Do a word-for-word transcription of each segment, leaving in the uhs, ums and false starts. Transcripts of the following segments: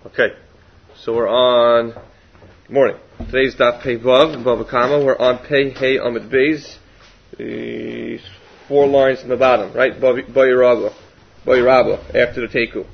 Okay, so we're on. Good morning. Today's Daf Pei Vav in Bava Kama. We're on Pei Hey Amid Beis. The four lines from the bottom, right? Bayirabba, Bayirabba after the Teku.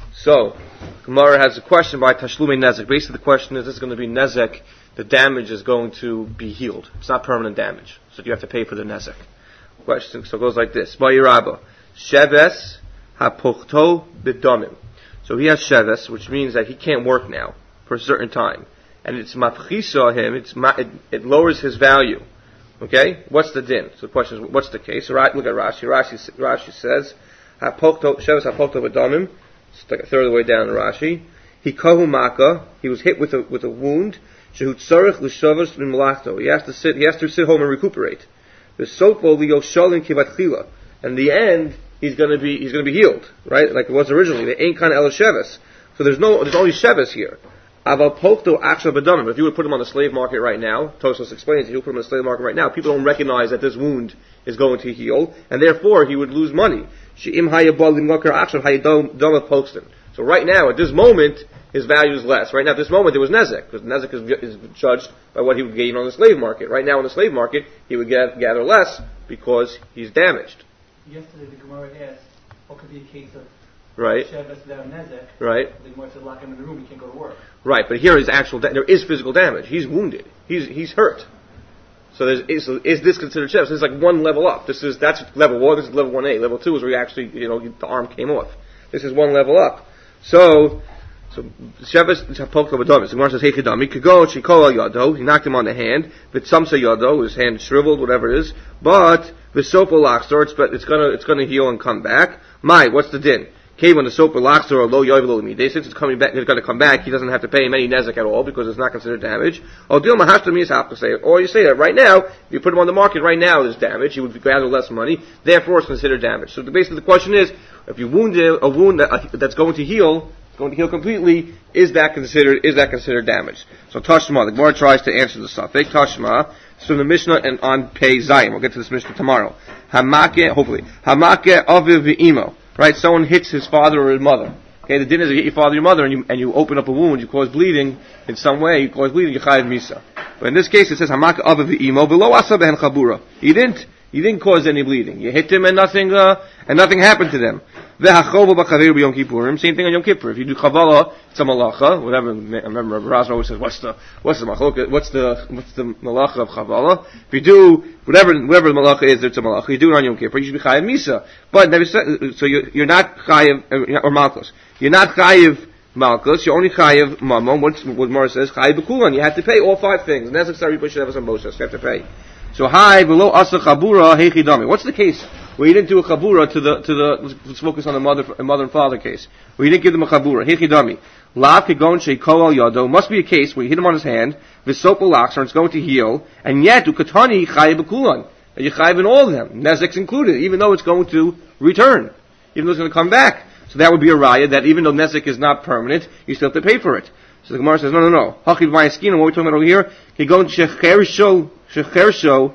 So Gemara has a question by Tashlume Nezek. Basically, the question is: this is going to be Nezek. The damage is going to be healed. It's not permanent damage, so you have to pay for the Nezek. Question. So it goes like this: Bayirabba, Sheves Hapochto B'Domim. So he has sheves, which means that he can't work now for a certain time, and it's mafchisa him. It's ma- it, it lowers his value. Okay, what's the din? So the question is, what's the case? So right, look at Rashi. Rashi, Rashi says, "Hapokto sheves hapokto v'damim." It's like a third of the way down in Rashi. He kahu maka. He was hit with a with a wound. Shehu tzarich l'shavos v'malachto. He has to sit. He has to sit home and recuperate. The sofo liyoshalim kivatchila. In the end, he's going to be he's going to be healed, right? Like it was originally. The ain't kind of sheves. So there's no there's only sheves here. Aval pokto aksha b'damim. If you would put him on the slave market right now, Tosfos explains, if you would put him on the slave market right now, people don't recognize that this wound is going to heal, and therefore he would lose money. She'im hayabal limokar aksha hayadom postin. So right now, at this moment, his value is less. Right now, at this moment, there was nezek, because nezek is, is judged by what he would gain on the slave market. Right now, in the slave market, he would get, gather less because he's damaged. Yesterday, the Gemara asked, what could be a case of right. sheves without nezek? Right. The Gemara said, lock him in the room, he can't go to work. Right, but here is actual. Da- there is physical damage. He's wounded. He's he's hurt. So there's, is, is this considered sheves? This is like one level up. This is that's level one. This is level one A. Level two is where you actually, you know, the arm came off. This is one level up. So. So sheves hapokto b'damim. So Gemara says, "Heichidami kagon shikol yado." He knocked him on the hand. But some say yado, his hand shriveled, whatever it is. But the sopa lachsor, it's it's gonna it's gonna heal and come back. My, what's the din? Came when the sopa lachsor or lo yovel lo midei. Since it's coming back, it's gonna come back. He doesn't have to pay him any nezek at all because it's not considered damage. Or deal mahashtami is half to say it. Or you say that right now, if you put him on the market right now, there's damage. He would gather less money. Therefore, it's considered damage. So the basically the question is, if you wound a wound that, uh, that's going to heal. Going to heal completely, is that considered is that considered damage? So Tashma, the Gemara tries to answer the suffix. Tashma, it's from the Mishnah and on Pei Zayim. We'll get to this Mishnah tomorrow. Hamake, hopefully. Hamake aviv v'imo. Right? Someone hits his father or his mother. Okay, the din is you hit your father or your mother and you, and you open up a wound, you cause bleeding in some way, you cause bleeding, you chayav misa. But in this case it says Hamake aviv v'imo, below asa behen chabura. He didn't, he didn't cause any bleeding. You hit him and nothing, uh, and nothing happened to them. Same thing on Yom Kippur. If you do chavala, it's a malacha. Whatever. I remember Razan always says, "What's the what's the malacha? What's the what's the malacha of chavala?" If you do whatever whatever the malacha is, it's a malacha. You do it on Yom Kippur. You should be chayav misa. But never said, so you're, you're not chayav or malchus. You're not chayav malchus. You're only chayav mamon. What what Mara says, chayav bekulan. You have to pay all five things. And that's necessary. You should have some moshes. You have to pay. So hi below asa chabura heichidami. What's the case where you didn't do a chabura to the to the let's, let's focus on the mother mother and father case where you didn't give them a chabura heichidami lav kegon sheikol al yado must be a case where you hit him on his hand v'sopa lachs or it's going to heal and yet ukatani chayav bekulan and you chayav in all of them nezek's included even though it's going to return even though it's going to come back so that would be a raya that even though nezek is not permanent you still have to pay for it. So the Gemara says no no no hachiv ma'askin what we're talking about over here kegon shechersho shechersho.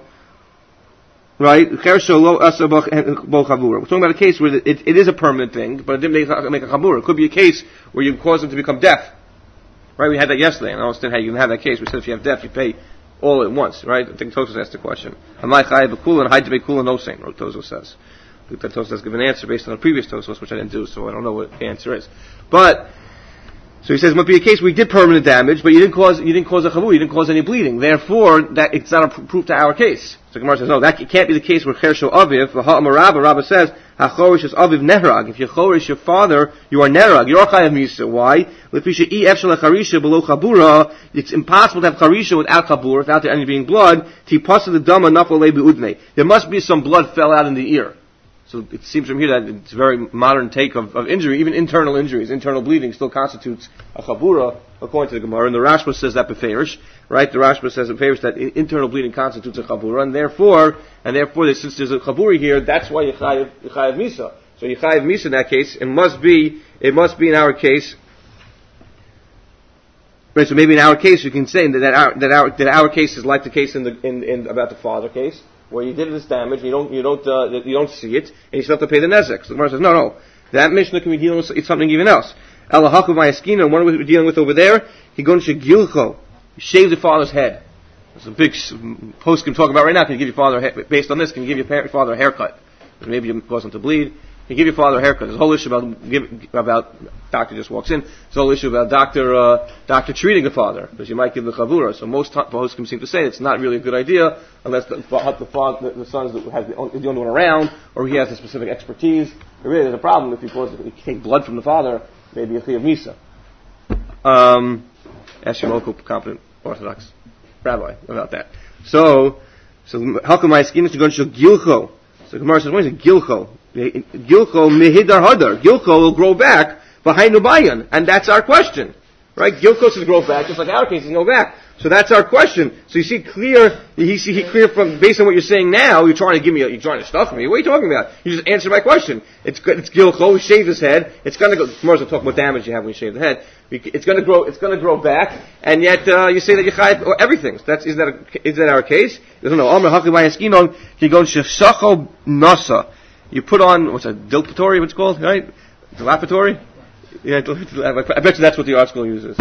Right? We're talking about a case where it, it is a permanent thing, but it didn't make, make a chabura. It could be a case where you cause them to become deaf. Right? We had that yesterday, and I don't understand how you can have that case. We said if you have deaf, you pay all at once. Right? I think Tosfos asked the question. Am I chayav b'kula and to be kula no saint? Tosfos says. I think that Tosfos has given an answer based on the previous Tosfos, which I didn't do, so I don't know what the answer is. But so he says it might be a case where you did permanent damage, but you didn't cause you didn't cause a chavur, you didn't cause any bleeding. Therefore, that it's not a proof to our case. So Gemara says, no, that can't be the case where chersho aviv. V'ha'amarabba, Rabba says, ha'chorish is aviv nerag. If you chorish your father, you are nerag. You're chayav misa. Why? L'fisha i efshel charisha below chabura. It's impossible to have charisha without chabura, without there any being blood. Tipasa the dama nafal lebi udne. There must be some blood fell out in the ear. So it seems from here that it's a very modern take of, of injury, even internal injuries, internal bleeding still constitutes a chabura, according to the Gemara. And the Rashba says that beferish, right? The Rashba says beferish that internal bleeding constitutes a chabura, and therefore, and therefore, since there's a chabura here, that's why you chayav, you chayav misa. So you chayav misa in that case. It must be, it must be in our case. Right. So maybe in our case, you can say that, that our that our that our case is like the case in the in, in about the father case, where you did this damage, you don't, you don't, uh, you don't see it, and you still have to pay the nezek. So the Gemara says, no, no, that Mishnah can be dealing with something even else. Elahaku Mayaskina, and what we're dealing with over there, he goes to Gilcho. He shaves the father's head. There's a big post can talk about right now. Can you give your father, a, based on this, can you give your parent, father a haircut? Maybe it cause him to bleed. Can you give your father a haircut? There's a whole issue about, give, about, doctor just walks in, there's a whole issue about doctor, uh, doctor treating the father, because you might give the chavura. So most posts seem to say it's not really a good idea, unless the, the, father, the, the son is the, has the, is the only one around, or he has a specific expertise. There really is a problem if you, cause, if you take blood from the father, maybe a chiyuv misa. Um, ask your local competent Orthodox rabbi about that. So, so how come my skin is going to show gilcho? So Gemara says, what is it? Gilcho. Gilcho mehidar hadar. Gilcho will grow back behind Nubayan, and that's our question, right? Gilcho says grow back, just like our case is go back. So that's our question. So you see clear, you see clear from based on what you're saying now. You're trying to give me, a, you're trying to stuff me. What are you talking about? You just answered my question. It's it's Gilcho. He shaved his head. It's going to go. Tomorrow's going to talk about damage you have when you shave the head. It's going to grow. It's going to grow back, and yet uh, you say that you chayv or everything. That's is that a, is that our case? There's no Amr Hakibai Eskinon. He goes shefshacho nasa. You put on what's a dilatory? What's it called, right? Dilapatory. Yeah, I bet you that's what the art school uses.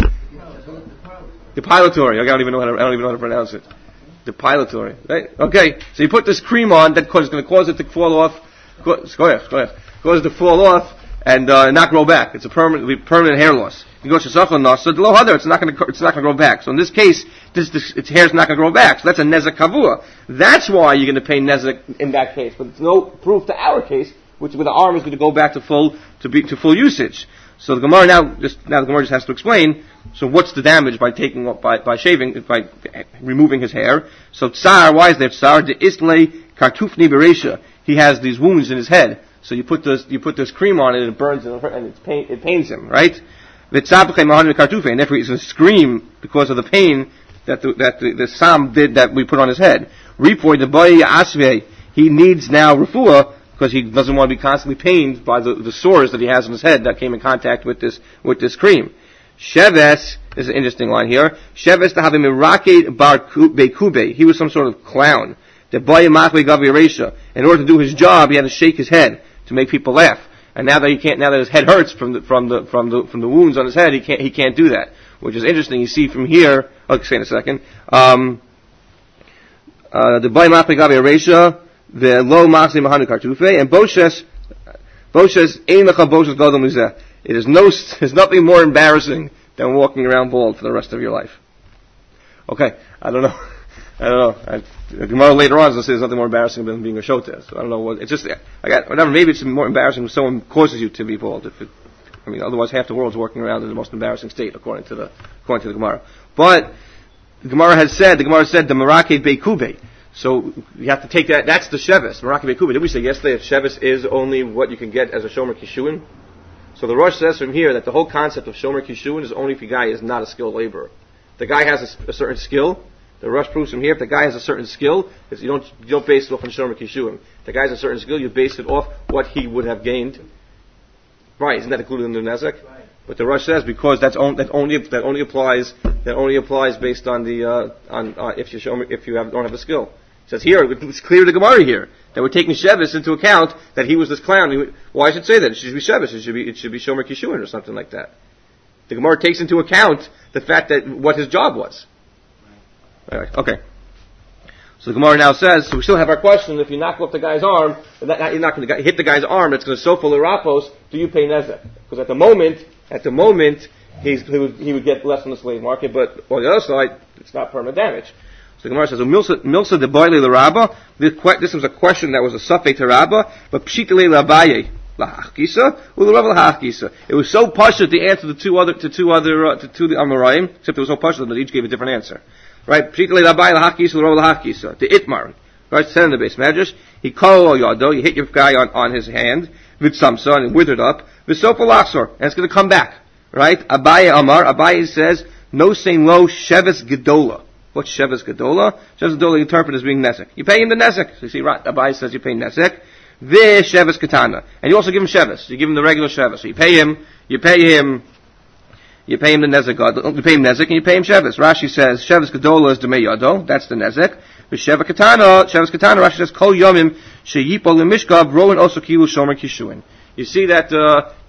Depilatory. I don't even know how to, I don't even know how to pronounce it. Depilatory. Right? Okay. So you put this cream on that is going to cause it to fall off. Go ahead, go ahead. Cause it to fall off and uh, not grow back. It's a permanent, permanent hair loss. You go to shesachon nasa, the low other, it's not going to, it's not going to grow back. So in this case, this, this, its hair's not going to grow back. So that's a nezek kavua. That's why you're going to pay nezek in that case. But it's no proof to our case, which with the arm is going to go back to full, to be, to full usage. So the Gemara now, just, now the Gemara just has to explain, so what's the damage by taking, by, by shaving, by removing his hair? So tsar, why is there tsar? De islay kartufni beresha. He has these wounds in his head. So you put this, you put this cream on it and it burns it and it's pain, it pains him, right? And therefore he's going to scream because of the pain that the, that the, the Sam did that we put on his head. Report the boy asve, he needs now refuah, because he doesn't want to be constantly pained by the, the sores that he has on his head that came in contact with this with this cream. Sheves is an interesting line here. Sheves to have him mirake bar bekube. He was some sort of clown. The boy machwe gavi. In order to do his job, he had to shake his head to make people laugh. And now that he can't, now that his head hurts from the from the from the from the wounds on his head, he can't he can't do that. Which is interesting. You see from here. I'll say in a second. Um, uh, the boy machwe gavi. The low machzeh mahanu kartufe and boshes boshes ein lecha boshes gadol mizeh. It is no, there's nothing more embarrassing than walking around bald for the rest of your life. Okay, I don't know, I don't know. I, the Gemara later on is going to say there's nothing more embarrassing than being a shoteh. So I don't know what. It's just I got whatever. Maybe it's more embarrassing if someone causes you to be bald. If it, I mean, otherwise half the world's walking around in the most embarrassing state according to the according to the Gemara. But the Gemara has said the Gemara said the marake beikube. So you have to take that. That's the shevis. Maraki Bekuba. Did we say yesterday that shevis is only what you can get as a shomer kishuin? So the Rosh says from here that the whole concept of shomer kishuin is only if the guy is not a skilled laborer. The guy has a, a certain skill. The Rosh proves from here if the guy has a certain skill, you don't you don't base it off on shomer kishuin. If the guy has a certain skill, you base it off what he would have gained. Right? Isn't that included in the nezek? Right. But the Rosh says because that's on, that only that only applies that only applies based on the uh, on uh, if you show if you have, don't have the skill. It says here it's clear to Gemara here that we're taking Shevis into account that he was this clown. Would, why should say that? It should be Shevis. It should be it should be Shomer Kishuin or something like that. The Gemara takes into account the fact that what his job was. Right. Okay. So the Gemara now says, so we still have our question: if you knock off the guy's arm, that, you're not going to hit the guy's arm. That's going to sofal irapos. Do you pay nezek? Because at the moment, at the moment, he's, he would he would get less on the slave market, but on the other side, it's not permanent damage. So the Gemara says, "Milsa de boile l'rabba." This was a question that was a safek to Rabba, but pshitile l'Abaye lahachkisa u'l'Rabba lahachkisa. It was so pashut the answer to two other to two other uh, to two the Amoraim, except it was so pashut that each gave a different answer. Right? Pshitile l'Abaye lahachkisa u'l'Rabba lahachkisa. The Itmar, right? Send in the base madrash. He called yado. You hit your guy on, on his hand with samsa and withered up. V'sofa lachsor, and it's going to come back. Right? Abaye Amar. Abaye says no saying lo sheves gedola. What's Sheves Gedola? Sheves Gedola you interpret as being Nesek. You pay him the Nesek. So you see, right, Abai says you pay Nesek. This Sheves Katana. And you also give him Sheves. You give him the regular Sheves. So you pay him, you pay him, you pay him the Nezek, you pay him Nezek and you pay him Sheves. Rashi says, Sheves Gedola is Demei Yado. That's the Nezek. But Sheves Katana, Sheves Katana, Rashi says, Kol Yomim, Sheyipo Lemishkav, Rowan also Kilu Shomer Kishuin. You see that, uh,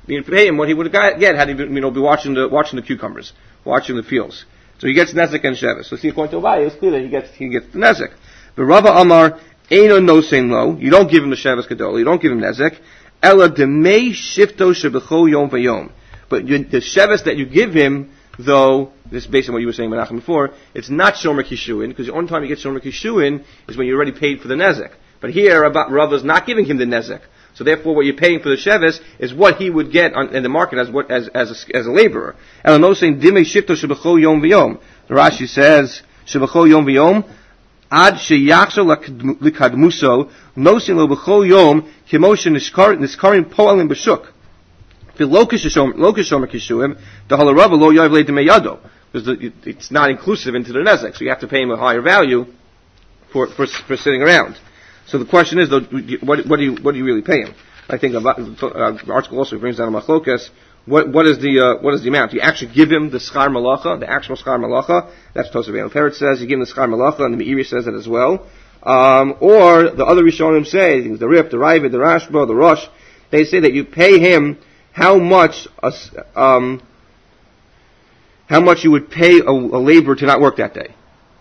You pay him what he would have get had he been, you know, be watching the watching the cucumbers, watching the fields. So he gets nezek and sheves. So see, according to Abaye, it's clear that he gets he gets the nezek. But Rava Amar Eino no saying lo. You don't give him the sheves gadol. You don't give him nezek. Ella demei shifto shebecho yom vayom. But you, the sheves that you give him, though, this is based on what you were saying, Menachem, before, it's not shomer kishuin, because the only time you get shomer kishuin is when you already paid for the nezek. But here, Rava's not giving him the nezek. So therefore, what you're paying for the sheves is what he would get on, in the market as what as as a, as a laborer. And no saying dimei shifto shebecho yom v'yom. The Rashi says shebecho yom v'yom ad sheyachzor likadmuso nosin lo b'chol yom k'moshe niskarim po'alim b'shuk. V'lokish shomer kishuim the halarava lo yoyv le dimei yado, because it's not inclusive into the nezek, so you have to pay him a higher value for for for sitting around. So the question is, though, what, what do you what do you really pay him? I think about, uh, the article also brings down a machlokas. What what is the uh, what is the amount? Do you actually give him the schar malacha, the actual schar malacha? That's Tosaf Ein Peretz says. You give him the schar malacha, and the Meiri says that as well. Um, or the other Rishonim say, the Rip, the Ravid, the Rashba, the Rosh, they say that you pay him how much uh, um, how much you would pay a, a laborer to not work that day.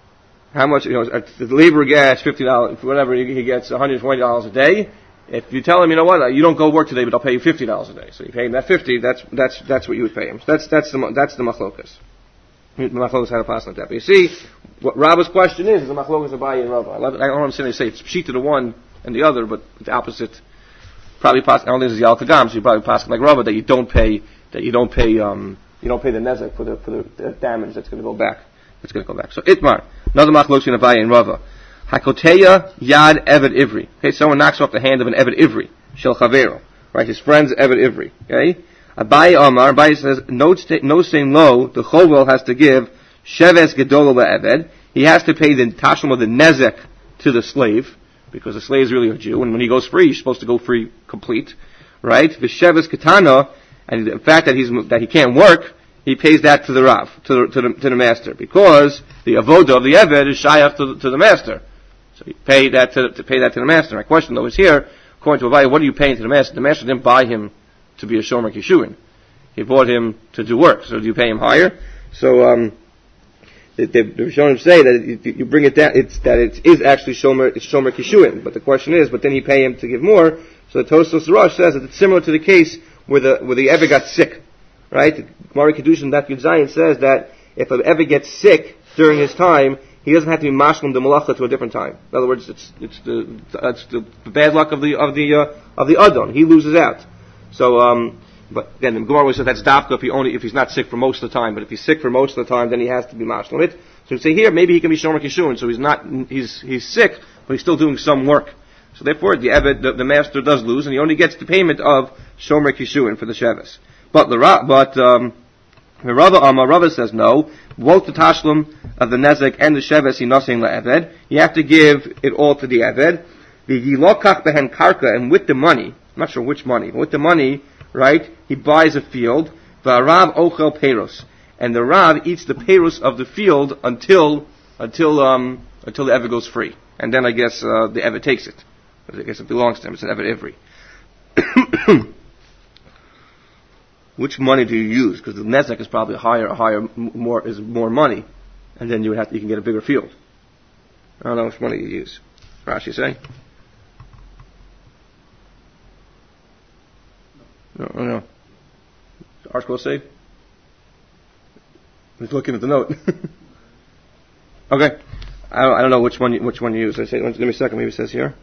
How much, you know, the laborer gets fifty dollars, whatever, he gets one hundred twenty dollars a day. If you tell him, you know what, you don't go work today, but I'll pay you fifty dollars a day. So you pay him that fifty, that's, that's, that's what you would pay him. So that's, that's the, that's the machlokas. The machlokas had a pass like that. But you see, what Rabba's question is, is the machlokas Abaye and Rava. I don't understand they say it's pshita to one and the other, but the opposite, probably pass, I don't think this is Yal Kagam, so you probably pass like Rava that you don't pay, that you don't pay, um, you don't pay the nezek for the, for the, the damage that's going to go back. It's going to go back. So Itmar, another machlokas in Abaye and Rava. Hakoteya yad eved ivri. Okay, someone knocks off the hand of an eved ivri, shel chavero, right? His friend's eved ivri. Okay, Abaye Amar. Abaye says no, no saying low. The chovel has to give sheves gedolo le'eved. He has to pay the tashlum of the nezek to the slave, because the slave is really a Jew, and when he goes free, he's supposed to go free complete, right? The sheves ketana, and the fact that he's that he can't work, he pays that to the rav, to the to the, to the master, because the avoda of the eved is shayach to, to the master. So you pay that to, to pay that to the master. My question though is here, according to Abaye, what are you paying to the master? The master didn't buy him to be a shomer kishuin. He bought him to do work. So do you pay him higher? So um, the, the, the Rishonim say that it, you bring it down. It's that it is actually shomer it's shomer kishuin. But the question is, but then you pay him to give more. So the Tosfos Rosh says that it's similar to the case where the where the Eved got sick, right? The Gemara Kedushin Daf Yud Zayin says that if an Eved gets sick during his time, he doesn't have to be mashlim the malacha to a different time. In other words, it's it's the it's the bad luck of the of the uh, of the adon. He loses out. So, um, but again, the Gemara says that's dafka if he only if he's not sick for most of the time. But if he's sick for most of the time, then he has to be mashlim it. So we say here maybe he can be shomer kishuin. So he's not he's he's sick, but he's still doing some work. So therefore, the eved, the, the master does lose, and he only gets the payment of shomer kishuin for the sheves. But the but um, the Rava Amar Rava says no. Both the tashlum of the nezek and the sheves he nothing le'eved. You have to give it all to the eved. The yilokach behen karka, and with the money, I'm not sure which money, but with the money, right? He buys a field. V'arav ochel peiros, and the rav eats the peiros of the field until until um until the eved goes free, and then I guess uh, the eved takes it. I guess it belongs to him. It's an eved ivri. Which money do you use? Because the nezek is probably higher, higher, more is more money, and then you would have to, you can get a bigger field. I don't know which money you use. Rashi say? No, no. no. Article say? He's looking at the note. Okay, I don't, I don't know which one you, which one you use. I say, give me a second. Maybe it says here.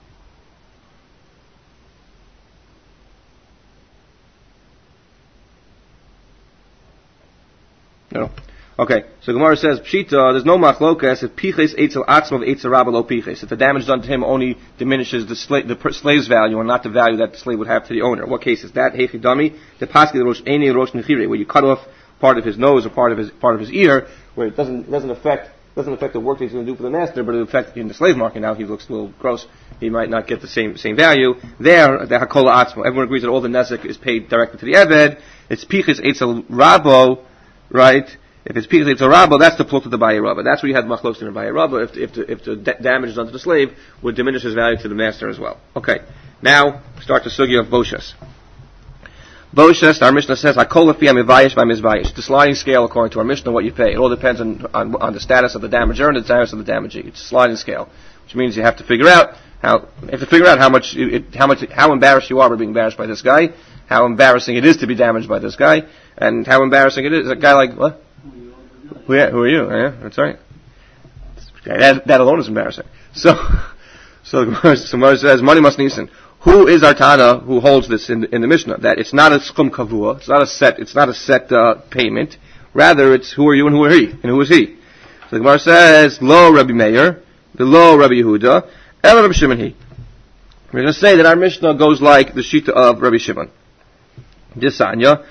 No. Okay, so Gemara says, Pshita, there's no machlokas if piches eitzel atzma of eitzel rabba lo piches. If the damage done to him only diminishes the, sla- the slave's value and not the value that the slave would have to the owner. What case is that? Hechi dami, the paski the rosh eni rosh nechire, where you cut off part of his nose or part of his part of his ear, where it doesn't doesn't affect doesn't affect the work that he's going to do for the master, but it affects in the slave market. Now he looks a little gross. He might not get the same same value. There, the hakola atzma. Everyone agrees that all the nezek is paid directly to the eved. It's piches eitzel rabbo. Right? If it's piches eitzel rabbo, that's the plot of the Abaye Rava. That's where you have machlokes in the Abaye Rava. If, if the, if the d- damage done to the slave would diminish his value to the master as well. Okay. Now, start the sugya of boshas. Boshes, our Mishnah says, "Hakol lefi hamivayish v'hamizvayish." The sliding scale, according to our Mishnah, what you pay. It all depends on, on on the status of the damager and the status of the damagee. It's a sliding scale, which means you have to figure out how you have to figure out how much it, how much how embarrassed you are by being embarrassed by this guy, how embarrassing it is to be damaged by this guy, and how embarrassing it is a guy like what? Who, yeah, who are you? Yeah, that's right. That, that alone is embarrassing. So, so the Gemara says, "Money must nisan." Who is our Tana who holds this in, in the Mishnah? That it's not a skum kavua, it's not a set, it's not a set uh, payment. Rather, it's who are you and who are he, and who is he. So the Gemara says, "Lo Rabbi Meir, the lo Rabbi Yehuda, el Rabbi Shimon he." We're going to say that our Mishnah goes like the Shita of Rabbi Shimon. Disanya,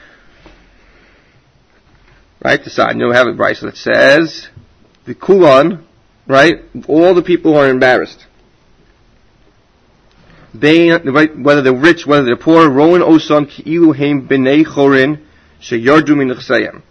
right? Disanya, we have a brisa that says the kulan, right? All the people who are embarrassed. They, whether they're rich, whether they're poor, roin osam ki'ilu heim b'nei chorin sheyardu min nechsayim.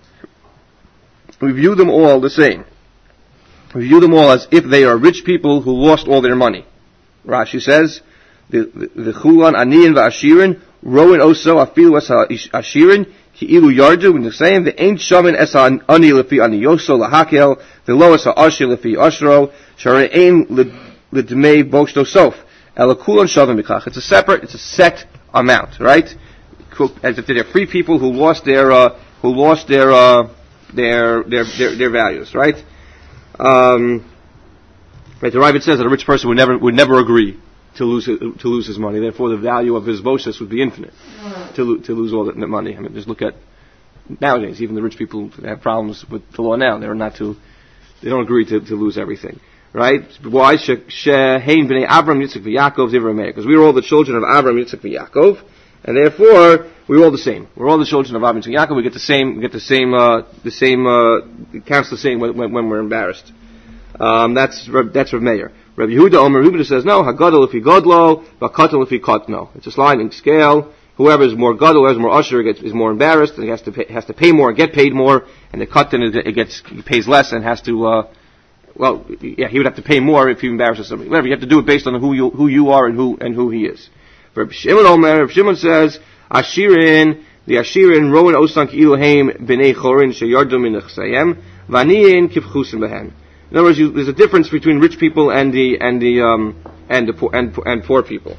We view them all the same. We view them all as if they are rich people who lost all their money. Rashi says, the the chulan aniyin v'ashirin roin oso afilu es ashirin ki'ilu yardu min nechsayim ve'ein shamin es ani lefi aniyoso lahakel ve'lo es ha'ashir lefi ashro sharein l'dmei boshto sof. It's a separate, it's a set amount, right? As if they're free people who lost their, uh, who lost their, uh, their, their, their, their values, right? Um, right. The Ravid says that a rich person would never, would never agree to lose, to lose his money. Therefore, the value of his boshes would be infinite to, to lose all that money. I mean, just look at nowadays. Even the rich people have problems with the law now. They're not to, they don't agree to, to lose everything. Right? Why? Shehein b'nei Avram, Yitzchak, v'Yaakov, Divrei Meir. Because we were all the children of Avram, Yitzchak, v'Yaakov, and therefore we were all the same. We're all the children of Avram, Yitzchak, Yaakov. We get the same. We get the same. Uh, the same. Uh, it counts the same when, when, when we're embarrassed. Um, that's that's Rav Meir. Rabbi Yehuda Omer Yehuda says no. Hagadol if he godlo, v'katel if he katno. It's a sliding scale. Whoever is more gadol, whoever is more usher, gets is more embarrassed, and he has to pay, has to pay more, and get paid more, and the katan it gets he pays less and has to. Uh, Well, yeah, he would have to pay more if he embarrasses somebody. Whatever, you have to do it based on who you who you are and who and who he is. Rabbi Shimon Omer, Rabbi Shimon says, Ashirin, the Ashirin, Rowan Osan Ki'iluheim B'nei Chorin Sheyardu Min Nechsayim, Vaniyin Kivchusim Behem. In other words, you, there's a difference between rich people and the and the um and the poor and and poor people.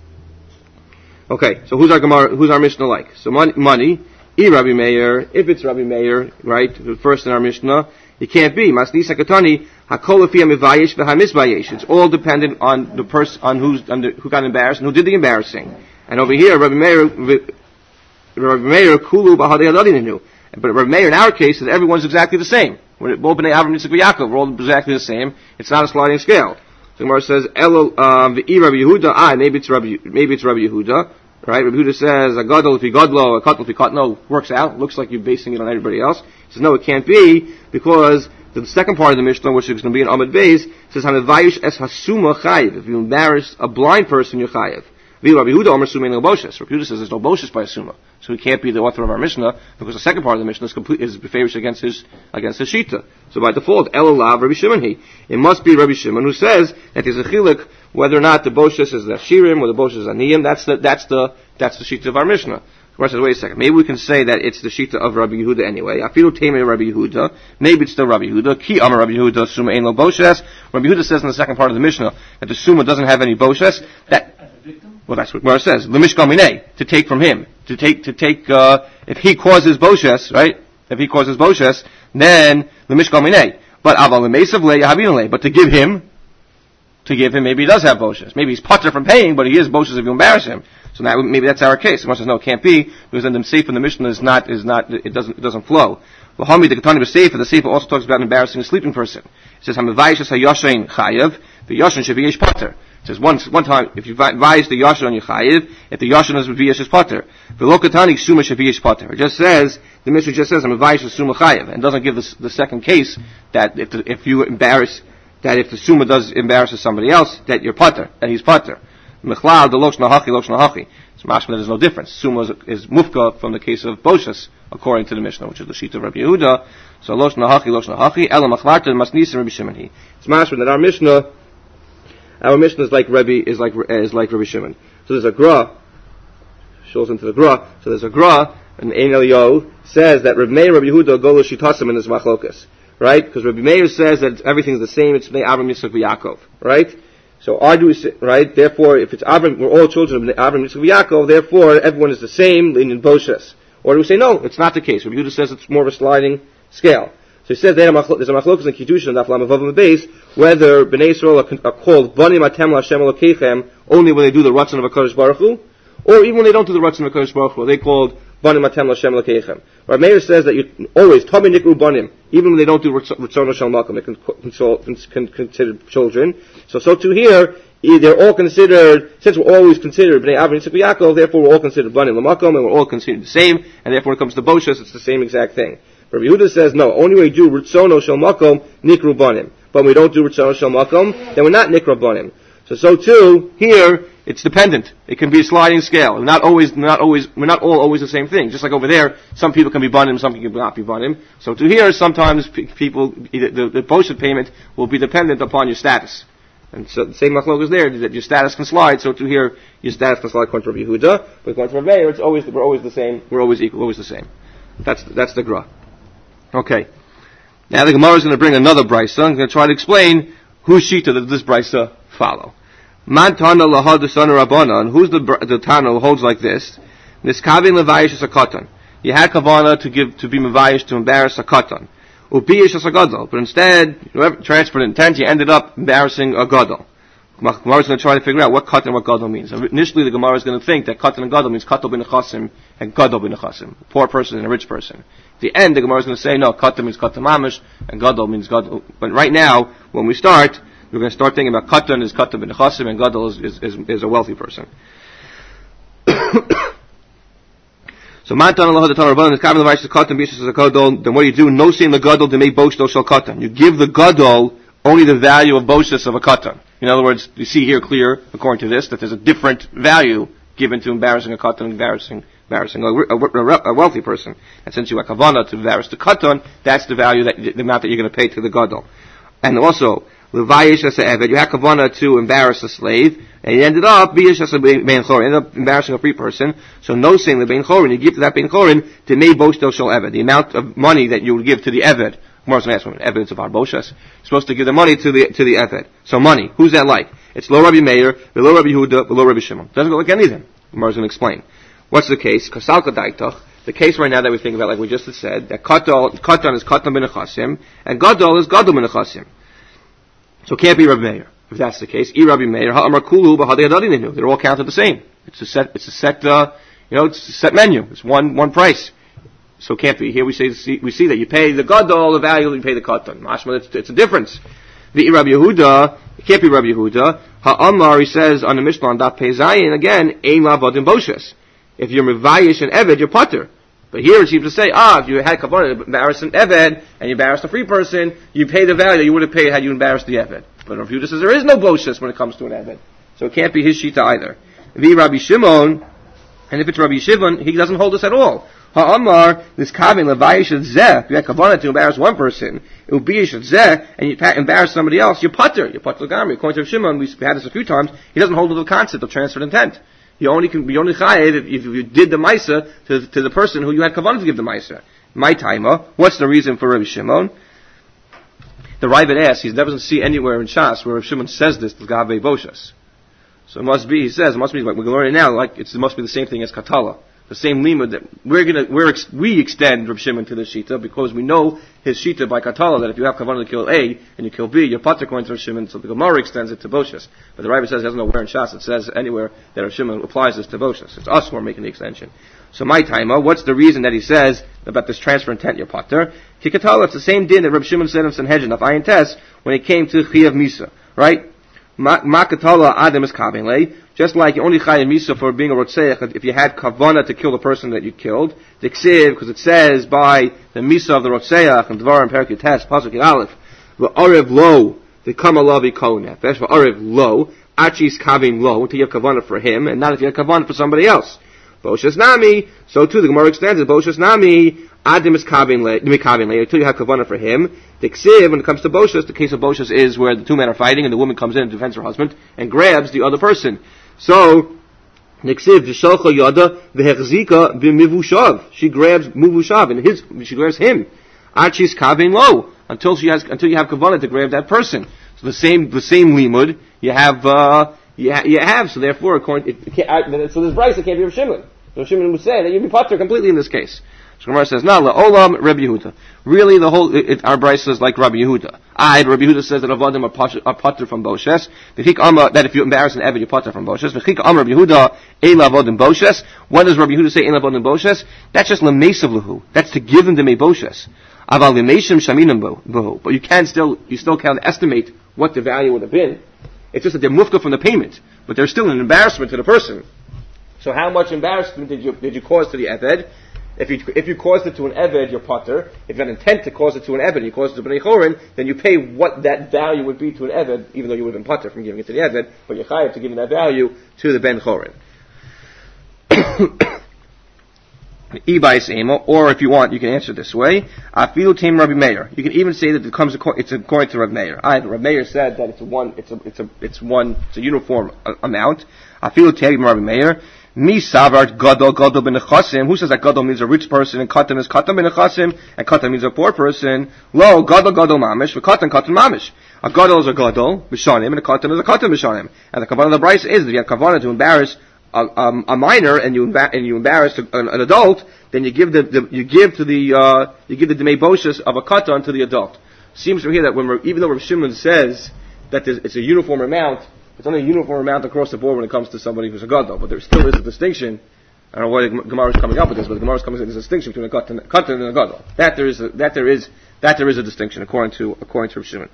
Okay, so who's our Gemara? Who's our Mishnah like? So money, money, I Rabbi Meir. If it's Rabbi Meir, right, the first in our Mishnah. It can't be. Masnisa katani hakol lefi hamivayish v'hamizvayish. It's all dependent on the person, on who's on the, who got embarrassed and who did the embarrassing. And over here, Rabbi Meir, Rabbi Meir kulu b'hadei adadinenu. But Rabbi Meir, in our case, is everyone's exactly the same. We're all bnei Avram, Yitzchak, v'Yaakov. We're all exactly the same. It's not a sliding scale. So Gemara says, "Elo v'i Rabbi Yehuda." Ah, maybe it's Rabbi, maybe it's Rabbi Yehuda. Right? Rabbi Yehuda says, "A gadol if he godlo, a katel if he katno." Works out. Looks like you're basing it on everybody else. He says, "No, it can't be because the second part of the Mishnah, which is going to be in Amud Beis, says hamivayish es hasuma chayiv. If you embarrass a blind person, you're chayiv." Rabbi Yehuda Omer sumein no boshes. Rabbi Yehuda says there's no boshes by a suma, so he can't be the author of our Mishnah because the second part of the Mishnah is complete is favors against his against his shita. So by default, El Olav Rabbi Shimon he. It must be Rabbi Shimon who says that there's a chiluk whether or not the boshes is the shirim or the boshes is aniyim. That's the that's the that's the shita of our Mishnah. Gemara says, wait a second. Maybe we can say that it's the shita of Rabbi Yehuda anyway. Afilu teimei Rabbi Yehuda. Maybe it's still Rabbi Yehuda. Ki amar Rabbi Yehuda suma ein lo boshes. Rabbi Yehuda says in the second part of the Mishnah that the suma doesn't have any boshes. That well, that's what it says. L'mishkal minei, to take from him, to take to take. Uh, if he causes boshes, right? If he causes boshes, then l'mishkal minei. But aval l'meisav le yahavinu le. But to give him, to give him, maybe he does have boshes. Maybe he's potter from paying, but he is boshes if you embarrass him. So now maybe that's our case. Someone says no, it can't be because then the seif in the Mishnah is not is not it doesn't it doesn't flow. L'hami the ketani b'seif, the seif also talks about embarrassing a sleeping person. It says hamivayish hayoshein chayav, the yoshin should be yesh potter. It says once one time if you advise the yoshin on your chayiv, if the yoshin is yesh is potter. V'lo ketani suma should be yesh potter. It just says the Mishnah just says hamivayish suma chayav and doesn't give the, the second case that if the, if you embarrass that if the suma does embarrasses somebody else that you're potter that he's potter. Mechlal the loch nahachi loch nahachi. So mashma there's no difference. Suma is, is mufka from the case of boshes according to the Mishnah, which is the sheet of Rabbi Yehuda. So loch nahachi loch nahachi ela machlarta masnisa Rabbi Shimon he. It's mashma that our Mishnah, our Mishnah is like Rabbi is like is like Rabbi Shimon. So there's a gra shows into the Gra. So there's a Gra, and Ein Eliyahu says that Reb Meir, Rabbi Yehuda, Golo Shitasim in this machlokas, right? Because Rabbi Meir says that everything's the same. It's Bnei Avram, Yitzchak, Yaakov, right? So argue, right? Therefore, if it's Avram, we're all children of Avram, Yitzchak, Yaakov. Therefore, everyone is the same in Boshes. Or do we say no? It's not the case. Rabbi Yehuda says it's more of a sliding scale. So he says there's a machlokas in Kiddushin and Daf Lamavav on the base whether Bnei Yisrael are, are called Banim Atem LaHashem Elokeichem only when they do the Ratzon of HaKadosh Baruch Hu, or even when they don't do the Ratzon of HaKadosh Baruch Hu, they called Banim Atem LaHashem Elokeichem. Rabbi Meir says that you always Tomei Nikru Banim, even when they don't do Ratzon Shel Makom, they can, can, can consider children. So so too here, they're all considered, since we're always considered Bnei Avram, Yitzchak, Yaakov, therefore we're all considered Banim Lamakom, and we're all considered the same, and therefore when it comes to Boshes, it's the same exact thing. Rabbi Yehuda says, no, only when we do Ritzono Shel Makom, Nikru Banim. But when we don't do Ritzono Shel Makom, then we're not Nikru Banim. So, so too, here, it's dependent. It can be a sliding scale. We're not always, not always, we're not all always the same thing. Just like over there, some people can be Banim, some people cannot be Banim. So to here, sometimes p- people, the, the, the Boshet payment will be dependent upon your status. And so the same machlok is there, that your status can slide, so to here, your status can slide according to Rabbi Yehuda, but according to Rabbi Meir, it's always, we're always the same, we're always equal, always the same. That's, that's the Gra. Okay. Now the Gemara is going to bring another brisa. I'm going to try to explain whose shita does this brisa follow. Man Tana lahad d'sana rabbanan. Who's the the Tana who holds like this? Niskavin levayish as a katan. You had kavana to give to be mevayish to embarrass a katan. Upiyish as a gadol, but instead, whoever transferred intent, you ended up embarrassing a gadol. Gemara is going to try to figure out what katan and what gadol means. Initially, the Gemara is going to think that katan and gadol means katal bin nechasim and gadol bin nechasim, a poor person and a rich person. At the end, the Gemara is going to say, no, katan means katan mamish, and gadol means gadol. But right now, when we start, we're going to start thinking about katan is katan bin nechasim, and gadol is, is, is, is a wealthy person. So, matan Allah the Tanah Rabbanan is kavin levayish katan b'yishas as a gadol. Then what do you do? No seeing the gadol to make boshto shel katan. You give the gadol only the value of boshtos of a katan. In other words, you see here clear, according to this, that there's a different value given to embarrassing a katan, embarrassing, embarrassing a, a, a, a wealthy person. And since you have kavana to embarrass the katan, that's the value that the amount that you're going to pay to the gadol. And also, levayish as a eved, you have kavana to embarrass a slave, and you ended up biyish as a bein chorin, ended up embarrassing a free person. So no saying the bein chorin, you give to that bein chorin to mei boshto shel eved, the amount of money that you would give to the eved. More than ask evidence of our boshas. You're supposed to give the money to the to the eved. So money, who's that like? It's lo Rabbi Meir, below Rabbi Yehuda, below Rabbi Shimon. Doesn't go like anything. Gemara is going to explain. What's the case? Kasalka daitach. The case right now that we think about, like we just said, that katan is katan bin nechasim, and gadol is gadol bin nechasim. So it can't be Rabbi Meir. If that's the case, I Rabbi Meir, ha'amar kulu b'hadei hadadininu. They're all counted the same. It's a set. It's a set. Uh, you know, it's a set menu. It's one one price. So it can't be. Here we say we see that you pay the gadol the value that you pay the katan. Mashma, it's, it's a difference. The Rabbi Yehuda, it can't be Rabbi Yehuda. Ha'amar, he says on the Mishnah on Daf Pei Zayin again, ein lavadim boshes. If you're mevayish and eved, you're putter. But here it seems to say, ah, if you had kavanah to embarrass an eved and you embarrassed a free person, you pay the value that you would have paid had you embarrassed the eved. But Rabbi Yehuda says there is no boshes when it comes to an eved, so it can't be his shita either. The Rabbi Shimon, and if it's Rabbi Shimon, he doesn't hold this at all. Ha'amar, this kavin levayish at zeh, if you had kavanah to embarrass one person, it would be at zeh, and you embarrass somebody else, you're putter, you're putter l'gamri. According to Shimon, we had this a few times, he doesn't hold to the concept of transferred intent. You only can, you only chayev if, if you did the maisa to, to the person who you had kavanah to give the maisa. My timer, what's the reason for Rabbi Shimon? The Ravid asks, he doesn't see anywhere in Shas where Rabbi Shimon says this, to Gavei Boshas. So it must be, he says, it must be, like we're learning now, like, it's, it must be the same thing as Katala. The same limud that we're gonna, we're, ex- we extend Reb Shimon to the Shita because we know his Shita by Katala that if you have Kavanah to kill A and you kill B, you're pater according to Reb Shimon, so the Gemara extends it to Boshas. But the Rebbe says it doesn't know where in Shas it says anywhere that Reb Shimon applies this to Boshas. It's us who are making the extension. So my timer, what's the reason that he says about this transfer intent, you're pater? Kikatala, it's the same din that Reb Shimon said in Sanhedrin of Ayin Tes when it came to Chiyav Misa, right? Makatala Adam is Kavinle. Just like you only chayav misa for being a rotzeach if you had kavana to kill the person that you killed. The ksiv, because it says by the misa of the rotzeach and dvar and perik tes pasuk in aleph, v'arev lo the kamalavi kol nefesh v'arev lo achis kavin lo until you have kavana for him and not if you have kavana for somebody else. Boshas nami, so too the Gemara extends it. Boshas nami adam is kavin le until you have kavana for him. The ksiv, when it comes to boshas, the case of boshas is where the two men are fighting and the woman comes in and defends her husband and grabs the other person. So, Neksiv v'shalcha yada v'hechzika b'mivushav. She grabs muvushav and his. She grabs him. Achis kavein lo, until she has until you have kavanah to grab that person. So the same the same limud you have uh, you, ha- you have. So therefore, according it, it can't, I, so this Bryce it can't be Rav Shimon. Rav Shimon would say that you'd be patur completely in this case. So Gemara says, "No, la'olam Rabbi Yehuda." Really, the whole it, it, our Bryce is like Rabbi Yehuda. I Rabbi Yehuda says that avodim are patur, are patur from boshes. That if you embarrass an eved, you patur from boshes. V'chik am Rabbi Yehuda eila avodim boshes. When does Rabbi Yehuda say eila avodim boshes? That's just lemesav lahu. That's to give them the me boshes. Aval lemeshim shaminam bohu. But you can still you still can't estimate what the value would have been. It's just that they're mufka from the payment, but they're still an embarrassment to the person. So how much embarrassment did you did you cause to the eved? If you if you caused it to an eved, you're patur. If you had intent to cause it to an eved, you caused it to bnei chorin, then you pay what that value would be to an eved, even though you would have been patur from giving it to the eved, but you're chayav to giving that value to the ben chorin. Or if you want, you can answer this way. Afilu Tim Rabbi Meir. You can even say that it comes. It's according to Rabbi Meir. I, Rabbi Meir said that it's a one. It's a. It's a. It's one. It's a uniform uh, amount. Afilu Tim Rabbi Meir. Mi savart gadol gadol ben nechasim. Who says that gadol means a rich person and katan is katan ben nechasim and katan means a poor person? Lo gadol gadol mamish. V'katan katan mamish. A gadol is a gadol b'shanim and a katan is a katan b'shanim. And the kavanah of the Bryce is that if you have kavanah to embarrass A, um, a minor and you emba- and you embarrass an, an adult, then you give the, the you give to the uh, you give the demei boshes of a katan to the adult. Seems from here that when we're, even though Rav Shimon says that it's a uniform amount, it's only a uniform amount across the board when it comes to somebody who's a gadol, but there still is a distinction. I don't know why the Gemara is coming up with this, but the Gemara is coming up with a distinction between a katan, katan and a gadol. That there is a, that there is that there is a distinction according to according to Rav Shimon.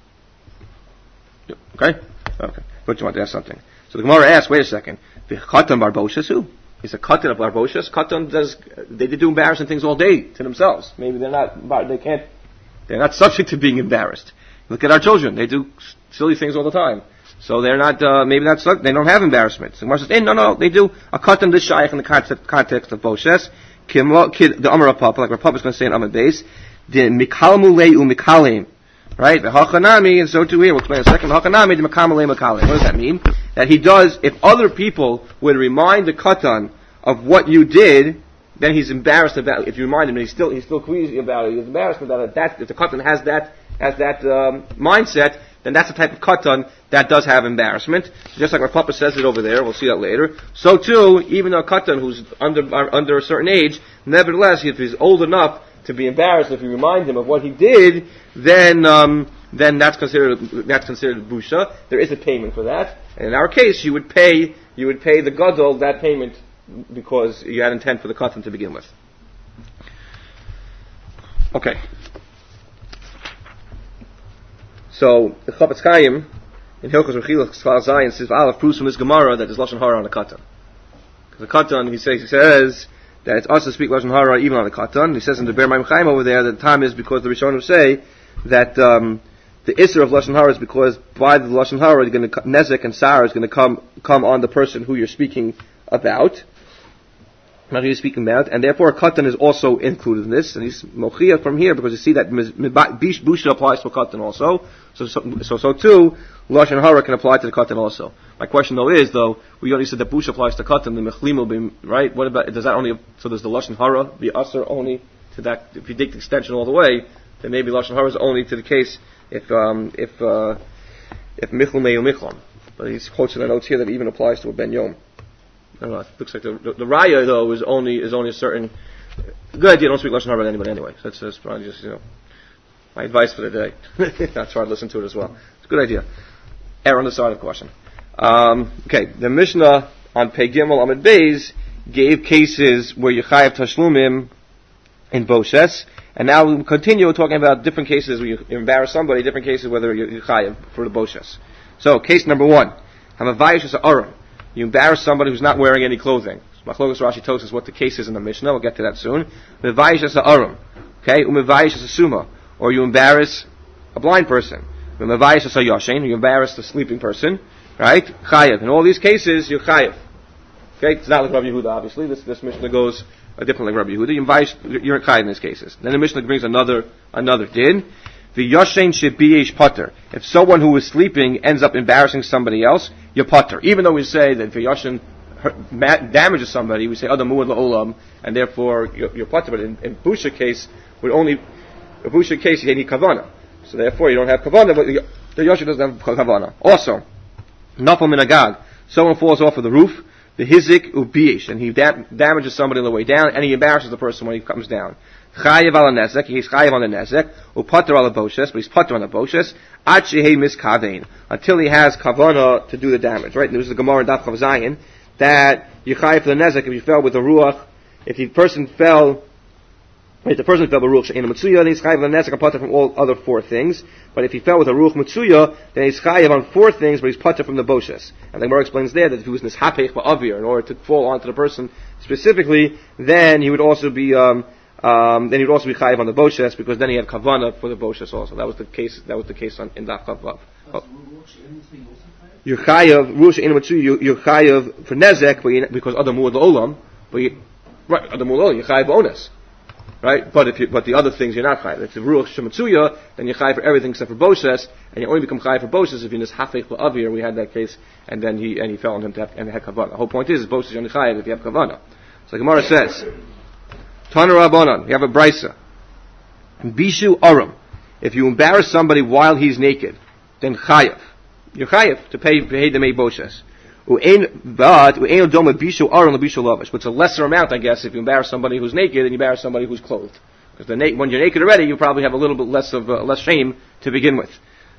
Okay, okay. But you want to ask something? So the Gemara asks, wait a second. The Katan Barboshes, who? He's a Katan of Barboshes. Katan does, they do embarrassing things all day to themselves. Maybe they're not, they can't, they're not subject to being embarrassed. Look at our children. They do silly things all the time. So they're not, uh, maybe not, they don't have embarrassment. So the Gemara says, hey, no, no, they do. A Katan this shaykh in the context, context of Boshes. The Amar Papa, like Papa is going to say in Amar Beis, the Mikalmulei u Mikalim. Right? The Hachanami, and so too here, we'll explain in a second. Hachanami, the Makamalei Makalim. What does that mean? That he does, if other people would remind the Katan of what you did, then he's embarrassed about it. If you remind him, and he's still, he's still queasy about it, he's embarrassed about it. That, if the Katan has that, has that, um, mindset, then that's the type of Katan that does have embarrassment. So just like our Papa says it over there, we'll see that later. So too, even a Katan who's under, under a certain age, nevertheless, if he's old enough to be embarrassed, if you remind him of what he did, then um, then that's considered that's considered busha. There is a payment for that, and in our case, you would pay you would pay the gadol that payment because you had intent for the katan to begin with. Okay. So the Chafetz Chaim in Hilchos Rechilas Kfar Zayin says Aleph proves from this Gemara that there's lashon hara on the katan. Because the katan, he says, he says. that it's us to speak Lashon Hara even on the Katan. He says in the Ber Maim Chaim over there that the time is because the Rishonim say that um, the Isser of Lashon Hara is because by the Lashon Hara, you're going to, Nezek and Sarah is going to come come on the person who you're speaking about, not who you're speaking about, and therefore a Katan is also included in this. And he's Mochia from here because you see that Busha applies to a Katan also. So so, so so too, Lashon Hara can apply to the Katan also. My question though is though, we only said that Busha applies to Katan, the Mechlim will be, right? What about, does that only, so does the Lashon Hara be Asr only to that, if you take the extension all the way, then maybe Lashon Hara is only to the case if, um, if, uh, if Michlum Meyu Michlum. But he's quotes in the notes here that it even applies to a Ben Yom. I don't know, it looks like the, the, the Raya though is only, is only a certain, good idea, don't speak Lashon Hara to anybody anyway. So that's, that's probably just, you know, my advice for the day. I'll try to listen to it as well. It's a good idea. Err on the side of caution. Um, okay, the Mishnah on Pei Gimel Amid Beis gave cases where you chayav tashlumim in Boshes, and now we'll continue talking about different cases where you embarrass somebody, different cases whether you chayav for the Boshes. So, case number one, Hamavayish is arum. You embarrass somebody who's not wearing any clothing. Machlokas Rashi tells us what the case is in the Mishnah. We'll get to that soon. Mevayish is arum. Okay, umevayish is a suma. Or you embarrass a blind person. Mevayish is a yashin. You embarrass the sleeping person. Right? Chayav. In all these cases, you're chayav. Okay? It's not like Rabbi Yehuda, obviously. This, this Mishnah goes uh, different like Rabbi Yehuda. You embarrass, you're chayav in these cases. Then the Mishnah brings another, another din. The yashin should be a pater. If someone who is sleeping ends up embarrassing somebody else, you're pater. Even though we say that the yashin, hurt, ma- damages somebody, we say Adam Muad La'olam, and therefore you're, you're potter. But in, in Busha case, would only a Busha case you need Kavana. So therefore you don't have Kavana, but the, the Yosha doesn't have Kavana. Also, Nafal Min Agag, someone falls off of the roof, the Hizik Ubiyish, and he da- damages somebody on the way down, and he embarrasses the person when he comes down. Chayev al nezek, he's chayev on the nezek, upater al boshes, but he's pater on the boshes, ad shehei miskavein, until he has kavana to do the damage, right? And this is the Gemara in Daf Chav Zayin, that you chayev for the nezek if you fell with a ruach, if the person fell, if the person fell with a ruach she'ena mitzuya, then he's chayev on the nezek and pater from all other four things, but if he fell with a ruach mitzuya, then he's chayev on four things, but he's pater from the boshes. And the Gemara explains there that if he was nishapech ba'avir, in order to fall onto the person specifically, then he would also be, um, Um, then he'd also be chayiv on the boshes because then he had kavana for the boshes also. That was the case. That was the case on, in Daf Chav Vav. Oh. You're chayiv ruach she'ena mitzuya. You're chayiv for nezek, but you, because other muad olam, but you, right other muad olam. You're chayiv onus, right? But if you, but the other things you're not chayiv. If it's ruach she'mitzuya, then you're chayiv for everything except for boshes, and you only become chayiv for boshes if you're this hafech ba'avir. We had that case, and then he and he fell on him to have, and had kavana. The whole point is, is boshes you're only chayiv if you have kavana. So the Gemara says. Tana Rabbanan, you have a brisa. Bishu Aram. If you embarrass somebody while he's naked, then chayav. You're chayav to pay pay the mei boshes. But u'ein doma bishu Aram lebishu lavish. But it's a lesser amount, I guess, if you embarrass somebody who's naked and you embarrass somebody who's clothed. Because the na- when you're naked already, you probably have a little bit less of uh, less shame to begin with.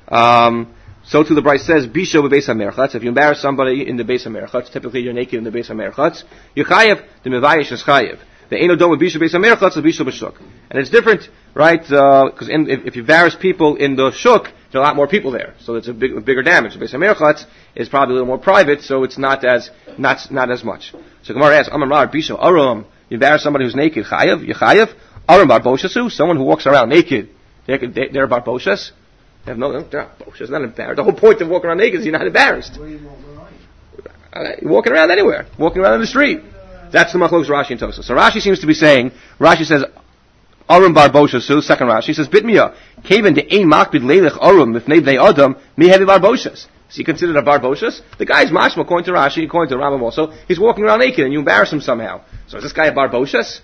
Um, so too the brisa says bishu bebeis hamerchatz. If you embarrass somebody in the beis hamerchatz, typically you're naked in the beis hamerchatz. You chayav the mevayish is chayav. The Eino Doma Bishu Beis HaMerchatz, the Bishu B'Shuk. And it's different, right, because uh, if, if you embarrass people in the Shuk, there are a lot more people there. So it's a, big, a bigger damage. The Beis HaMerchatz is probably a little more private, so it's not as, not, not as much. So Gemara asks, Amar Mar Bishu Aram, you embarrass somebody who's naked, Chayav, you Chayav, Aram Bar Boshasu, someone who walks around naked, they're, they're Bar Boshas. They have no, they're not Boshas, not embarrassed. The whole point of walking around naked is you're not embarrassed. Where are you, where are you? Uh, you're walking around anywhere, walking around in the street. That's the machlokes Rashi and Tosafos. So Rashi seems to be saying, Rashi says, Arum bar Boshasu, second Rashi says, Bitmiya, Kaven de ein makbid leilech Arum, if bnei Adam, mi heavy bar Boshas. Is he considered a bar Boshas? The guy's mashma, according to Rashi, according to Rambam also, he's walking around naked and you embarrass him somehow. So is this guy a bar Boshas?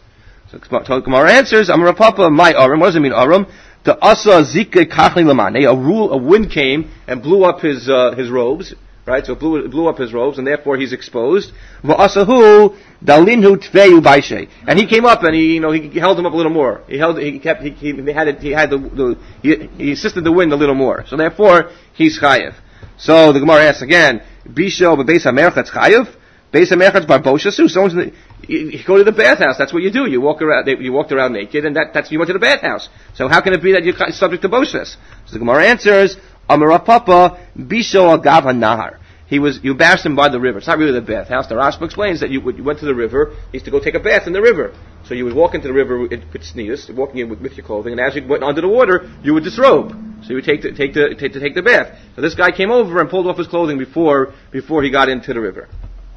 So Gemara answers, Amar Papa, my Arum, what does it mean Arum? The asa zike kachli lamane, a rule, a wind came and blew up his, uh, his robes. Right, so it blew, it blew up his robes, and therefore he's exposed. V'asahu dalinhu tveu baishe, and he came up and he, you know, he held him up a little more. He held, he kept, he, he had it, he had the, the he, he assisted the wind a little more. So therefore he's chayev. So the Gemara asks again, bisho bebeis hamerchatz chayev, beis hamerchatz bar boshasu. Someone's in the, you, you go to the bathhouse. That's what you do. You walk around. You walked around naked, and that, that's you went to the bathhouse. So how can it be that you're subject to boshas? So the Gemara answers. Amar Papa, Bisho Agav HaNahar. He was, you embarrassed him by the river. It's not really the bathhouse. The Rashba explains that you, you went to the river, you used to go take a bath in the river. So you would walk into the river with, with sneeze, walking in with, with your clothing, and as you went under the water, you would disrobe. So you would take the, take the, take the, take the bath. So this guy came over and pulled off his clothing before, before he got into the river.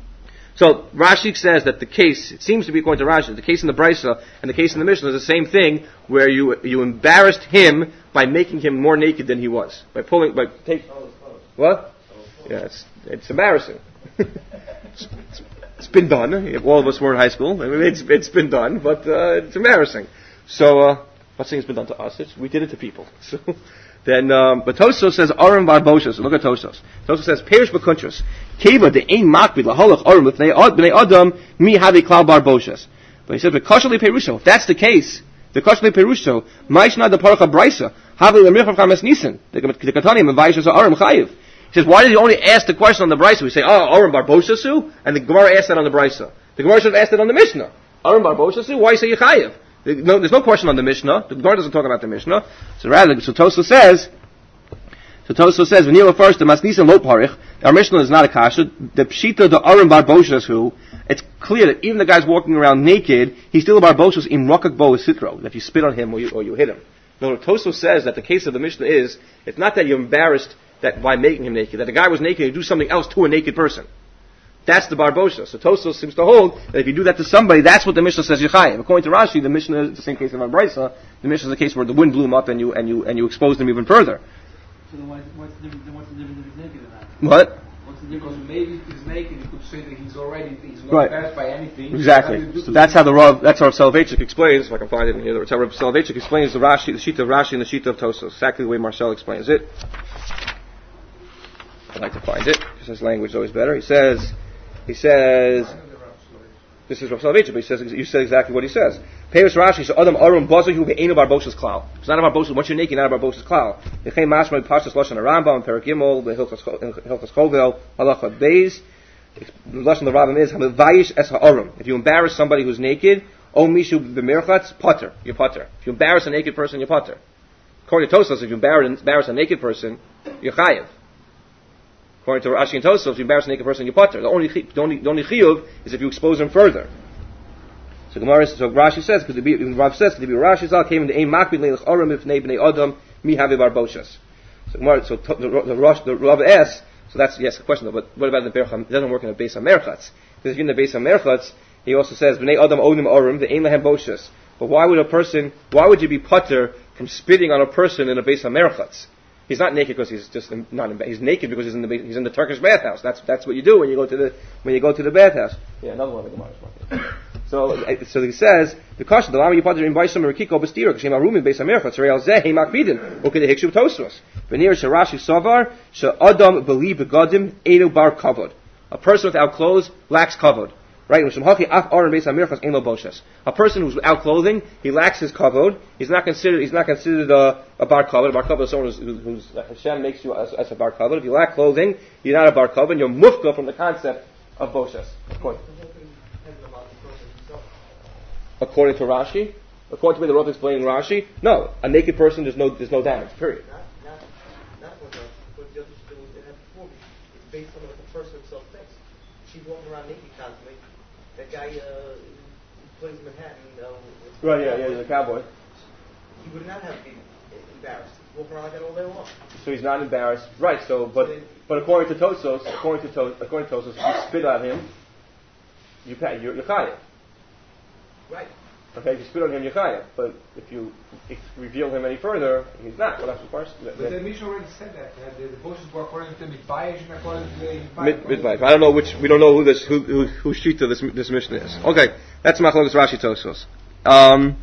So Rashi says that the case, it seems to be according to Rashi, the case in the Brisa and the case in the Mishnah is the same thing, where you, you embarrassed him by making him more naked than he was. By pulling, by take, what? Yeah, it's, it's embarrassing. it's, it's, it's been done. If all of us were in high school, I mean, it's, it's been done, but, uh, it's embarrassing. So, uh, I'm not saying it's been done to us, it's, we did it to people. So, then, um, but Tosos says, Aram bar Boshas. Look at Tosos. Tosos says, Perish b'kuntrus. Keva de ein makbid laholach Aram with bnei Adam, mi havi klal bar Boshas. But he said, V'kashali perusho. If that's the case, the kashali perusho, ma'ishna de paracha brisa, havi l'mirchav chames nisan. The katani m'vayishas Aram chayiv. He says, why did you only ask the question on the brisa? We say, oh, Aram bar Boshasu? And the Gemara asked that on the brisa. The Gemara should have asked it on the Mishnah. Aram bar Boshasu? Why say you chayiv? No, there's no question on the Mishnah. The Gemara doesn't talk about the Mishnah. So rather, so Toso says, so Toso says, when you refers to Masnisan Lo Parich, our Mishnah is not a kasha. The Pshita, the Aram bar Boshasu, it's clear that even the guy's walking around naked, he's still a bar Boshas in Rokak Bo Sitro, that you spit on him or you, or you hit him. No, Toso says that the case of the Mishnah is, it's not that you're embarrassed that by making him naked, that the guy was naked, you do something else to a naked person. That's the bar Bosha. So Tosos seems to hold that if you do that to somebody, that's what the Mishnah says Yechayim. According to Rashi, the Mishnah is the same case of Brisa. The Mishnah is the case where the wind blew him up and you and you and you exposed him even further. So then what's, what's the difference? Then what's the difference if he's naked or not? What? What's Because maybe if he's naked, you could say that he's already he's not Right. embarrassed by anything. Exactly. So that's how the Rav, that's how Rav Soloveitchik explains, if I can find it in here, that's how Rav Soloveitchik explains the Rashi, the sheet of Rashi and the sheet of Tosfos, exactly the way Marcel explains it. I'd like to find it, because his language is always better. He says, he says, this is Rav Soloveitchik, but he says, you said exactly what he says. Peiros Rashi, so Adam Arum Bozahu Be'enu Barbosha's Klal. It's not about Bosha, once you're naked, not about Barbosha's Klal. Yechem Mashma Pashas Lashon Rambam, Perak Gimel, the Hilchas Chovel, Halacha Beis. The Lashon the Rambam is, Hamavayish Es Ha'arum. If you embarrass somebody who's naked, O Mishu B'mirchatz, Potter, you're Potter. If you embarrass a naked person, you're Potter. According to Tosfos, if you embarrass, embarrass a naked person, you're Chayev. According to Rashi and Tosfos, if you embarrass a naked person, you're Potter. The only, the only, the only Chiyuv is if you expose him further. So Gemara, so Rashi says, because the Rav says, because the Rashi Zal came into Ein Makbid Leilach Aram Ifnei Bnei Adam Mi Havi Bar Boshas. So Gemara, so the the Rav the Rav asks, so that's yes a question though. But what about the Beracham? It doesn't work in the Beis HaMerchatz. Because if you're in the Beis HaMerchatz, he also says Bnei Adam Onim Aram the Ein Lahem Boshas. But why would a person? Why would you be putter from spitting on a person in a Beis HaMerchatz? He's not naked because he's just not in, he's naked because he's in the he's in the Turkish bathhouse. That's that's what you do when you go to the when you go to the bathhouse. Yeah, another one of the Gemara. So, so he says the question: the lama you pater in Baisam Rekiko Bastira Kashem Arumin Beis HaMerchatz Real Zeh Makbidin Okay, the Hikshu Tosfos Venir Sharashi Savar She Adam Believe Begadim Eno Bar Kavod. A person without clothes lacks kavod. Right? A person who's without clothing, he lacks his kavod. He's not considered. He's not considered a, a bar kavod. A bar kavod is someone who's, who's Hashem makes you as, as a bar kavod. If you lack clothing, you're not a bar kavod. You're mufka from the concept of boshes. According to Rashi, according to the way the Rav explaining Rashi, no, a naked person there's no there's no damage. Period. Not not not what the what the other students had before. It's based on what the person himself thinks. She's walking around naked constantly. That guy uh, who plays Manhattan. Uh, Right, yeah, yeah, he's a cowboy. He would not have to be embarrassed. He's walking around like that all day long. So he's not embarrassed, right? So, but So then, but according to Tosfos, according to to, according to Tosfos, if you spit on him, you pay, you're, you're chayav. right. Okay, if you spit on him, you're chayav. But if you if you reveal him any further, he's not. Well, that's the question. But the Mishnah already said that. Uh, the, the Boshes were according to Mitbayish and according to the Mid, midwife. I don't know which. We don't know who this who who who shita this this mission is. Okay, that's Machlokes Rashi Tosfos. Um,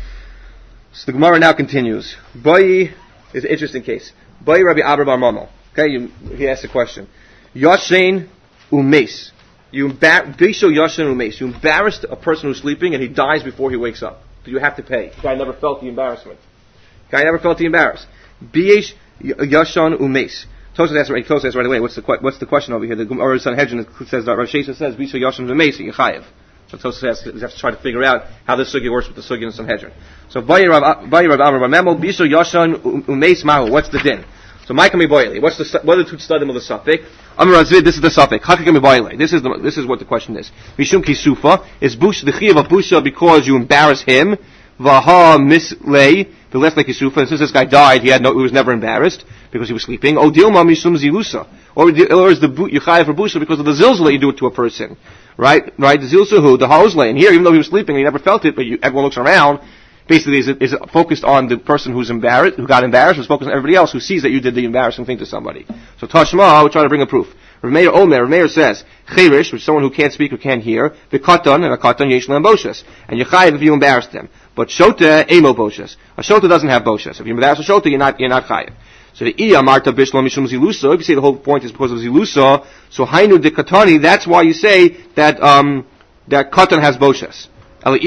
so the Gemara now continues. Bayi is an interesting case. Bayi Rabbi Abba Bar Mamo. Okay, you, he asked a question. Yashin umes. You embar- Yashin umes. You embarrassed a person who's sleeping and he dies before he wakes up. Do you have to pay? The guy never felt the embarrassment. The guy never felt the embarrassed. Biyesh Yashan umes. Tosfos asks right, Tosfos asks right away. What's the what's the question over here? The Gemara Sanhedrin says that Rav Shesha says Bisha Yashan umes Yechayev. So Tosfos has to, has to try to figure out how this sugya works with the sugya in Sanhedrin. So Bayi Rav Amar Bar Memo Bisha Yashan umes Mahu. What's the din? So Micah Boile. What's the what are the two studim of the suffix? Amar Razvid. This is the suffix. Hakikam Boile. This is the this is what the question is. Mishum Kisufa is bush the chiyav of busha because you embarrass him. Vaha mislay the left like Kisufa. And since this guy died, he had no he was never embarrassed because he was sleeping. O dilma mishum zilusa. Or, or is the yuchayev for busha because of the zilzal that you do it to a person, right? Right? The zilzal who the hauslay. And here, even though he was sleeping, he never felt it, but you, everyone looks around. Basically, is, is focused on the person who's embarrassed, who got embarrassed, is focused on everybody else who sees that you did the embarrassing thing to somebody. So Tashma, we'll try to bring a proof. Rav Meir Omer, Rav Meir says, Cherish, which is someone who can't speak or can't hear, the Katan, and a Katan yesh lehem boshes. And Yechayev if you embarrass them. But Shota, emo boshes. A Shota doesn't have boshes. If you embarrass a Shota, you're not, you're not Chayev. So the Iya Marta Bishlam Mishum Zilusa, if you say the whole point is because of Zilusa, so Hainu de Katani, that's why you say that, um, that Katan has boshes. If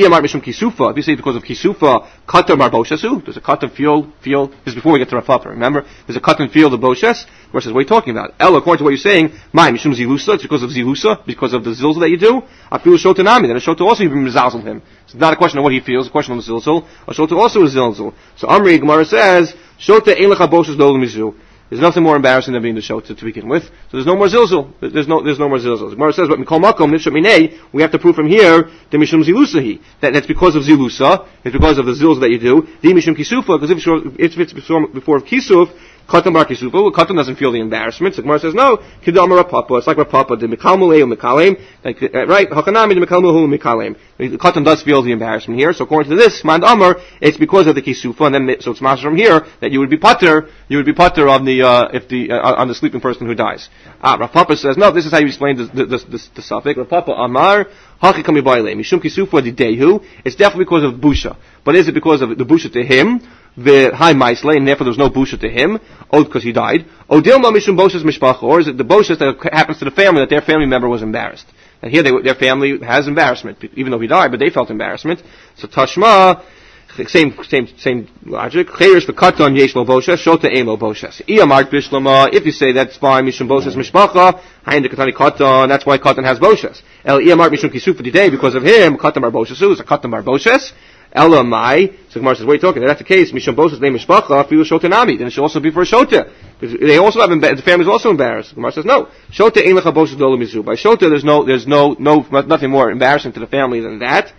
you say because of kisufa, katan bar boshesu, does a katan feel feel? This is before we get to Rav. Remember, does a katan feel the boshes? Versus what are you talking about? Ella, according to what you're saying, my mishum zilusa. It's because of zilusa, because of the zilzal that you do. I feel shotanami. Then a shota also you mizalzel him. It's not a question of what he feels. It's a question of the zilzal. A shota also is zilzal. So Amri Gemara says shota ein lecha boshes lo mizu. There's nothing more embarrassing than being the shota to begin with. So there's no more zilzal. There's no, there's no more zilzal. Gemara says, but mikol makom nisham minei, we have to prove from here, the mishum zilusahi. That, that's because of zilusa. It's because of the zilzal that you do. The mishum kisufa, because if it's, if it's before, before kisuf, Katan bar kisufa. Katan doesn't feel the embarrassment. So Gemara says no. Kidam Rav Papa. It's like Rav Papa. The mikalmulei mikalem. Like uh, right. Hakanami the mikalmulu mikalem. The Katan does feel the embarrassment here. So according to this, Mand Amar, it's because of the kisufa, and then so it's master from here that you would be pater. You would be pater on the uh, if the uh, on the sleeping person who dies. Ah, Rav Papa says no. This is how you explain the the, the, the, the suffix. Rav Papa Amar. It's definitely because of busha. But is it because of the busha to him? The high maisle, and therefore there's no busha to him, oh, because he died. Or dilma mishum boshas mishpacha, or is it the boshas that happens to the family that their family member was embarrassed? And here they, their family has embarrassment, even though he died, but they felt embarrassment. So tashma, same same same logic. Chayrish v'katan yesh lo boshas, shota ein lo boshas. Iyamart bishlama. If you say that's fine, mishum boshas mishpacha, hayin dekatani katan. That's why katan has boshas. El iyamart mishum kisufa today because of him. Katan bar boshasu is a katan bar boshas. Ella mai. So Gemara says, what are you talking? If that's the case, mishum boshas name mishpacha. Filu shota nami. Then it should also be for a shota. Because they also have emba- the family is also embarrassed. Gemara says no. Shota ein lecha boshas dolo mizu. By shota, there's no there's no no nothing more embarrassing to the family than that.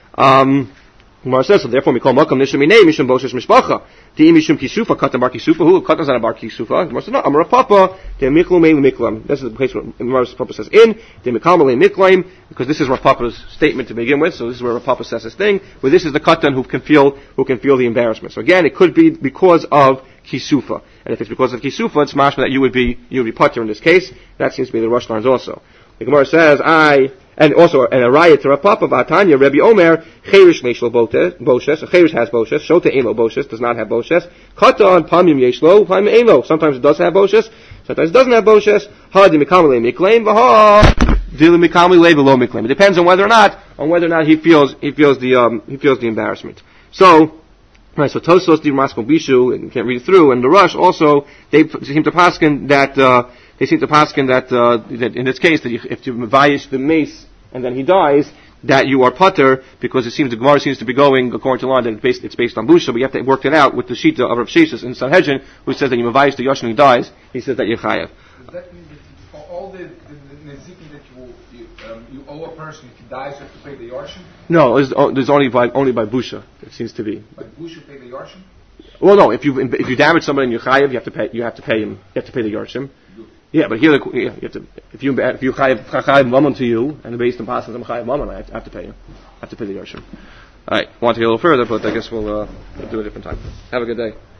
Um. Gemara says, so therefore we call Makam Nisham Minei Mishum Boshes Mishpacha. Ti Mishum Kisufa, Katan Bar Kisufa, who Katan's not a Bar Kisufa. Gemara says, no, Amar Papa, De Miklu Mei Miklam. This is the place where Gemara's Papa says in, De Mikal Mei Miklaim, because this is Rav Papa's statement to begin with, so this is where Rav Papa says his thing, where this is the Katan who can feel, who can feel the embarrassment. So again, it could be because of Kisufa. And if it's because of Kisufa, it's mashma that you would be, you would be Pater in this case. That seems to be the Rosh lines also. The Gemara says, I, and also, and a riot to Rav Papa, Vatanya, Rebbe Omer, Cherish Meshlo Boshes, Cherish has Boshes, Shota Elo Boshes, does not have Boshes, Katan, Pamim Yeshlo, Pamim Elo, sometimes it does have Boshes, sometimes it doesn't have Boshes, Ha di Mikamale Miklaim, Vaha, Dili Mikamale Below Miklaim. It depends on whether or not, on whether or not he feels, he feels the, um, he feels the embarrassment. So, right, so Tosos, the Raskol Bishu, and you can't read it through, and the Rush also, they seem to paskin that, uh, they seem to paskin that, uh, that in this case, that you, if you vayish the mace, and then he dies, that you are putter, because it seems the Gemara seems to be going, according to law, that it's based, it's based on Busha, but you have to work it out with the Shita of Rav Sheshes in Sanhedrin, who says that you mavayish the Yoshin and he dies, he says that you're chayav. Does that mean that for all the, the, the nezikin that you, you, um, you owe a person, if he dies, you have to pay the Yoshin? No, there's, there's only by, only by Busha, it seems to be. By Busha, pay the Yoshin? Well, no, if you, if you damage somebody and you're chayav, you have to pay, you have to pay him, you have to pay the Yorshim. Yeah, but here, the, you have to, if you, if you chayav, chayav mammon to you, and based on passing them chayav mammon, I have, I have to pay you. I have to pay the Yorshim. Alright, want to go a little further, but I guess we'll, uh, we'll do it a different time. Have a good day.